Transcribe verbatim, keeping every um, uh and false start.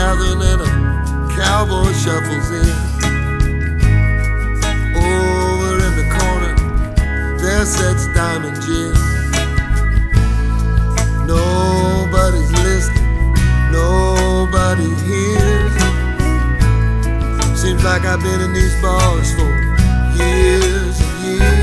gathering and a cowboy shuffles in. Over in the corner, there sits Diamond Jim. Nobody's listening, nobody hears. Seems like I've been in these bars for years.